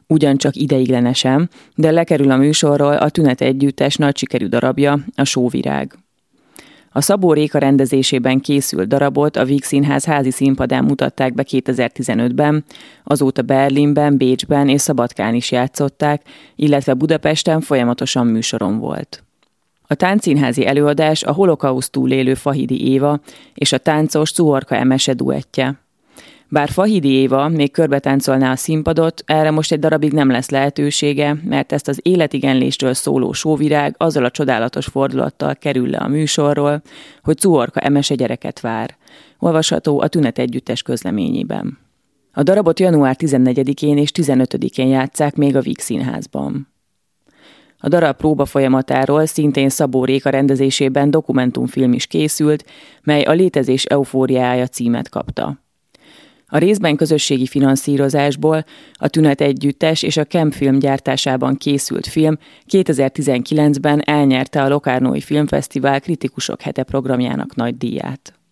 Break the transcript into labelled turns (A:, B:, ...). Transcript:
A: Ugyancsak ideiglenesen, de lekerül a műsorról a Tünet Együttes nagy sikerű darabja, a Sóvirág. A Szabó Réka rendezésében készült darabot a Víg Színház házi színpadán mutatták be 2015-ben, azóta Berlinben, Bécsben és Szabadkán is játszották, illetve Budapesten folyamatosan műsoron volt. A táncszínházi előadás a holokauszt túlélő Fahidi Éva és a táncos Czuhorka Emese duettje. Bár Fahidi Éva még körbetáncolná a színpadot, erre most egy darabig nem lesz lehetősége, mert ezt az életigenlésről szóló Sóvirág azzal a csodálatos fordulattal kerül le a műsorról, hogy Czuhorka Emese gyereket vár. Olvasható a Tünet Együttes közleményében. A darabot január 14-én és 15-én játsszák még a Víg Színházban. A darab próba folyamatáról szintén Szabó Réka rendezésében dokumentumfilm is készült, mely a Létezés eufóriája címet kapta. A részben közösségi finanszírozásból a Tünet Együttes és a Kemp film gyártásában készült film 2019-ben elnyerte a Locarnói Filmfesztivál Kritikusok hete programjának nagy díját.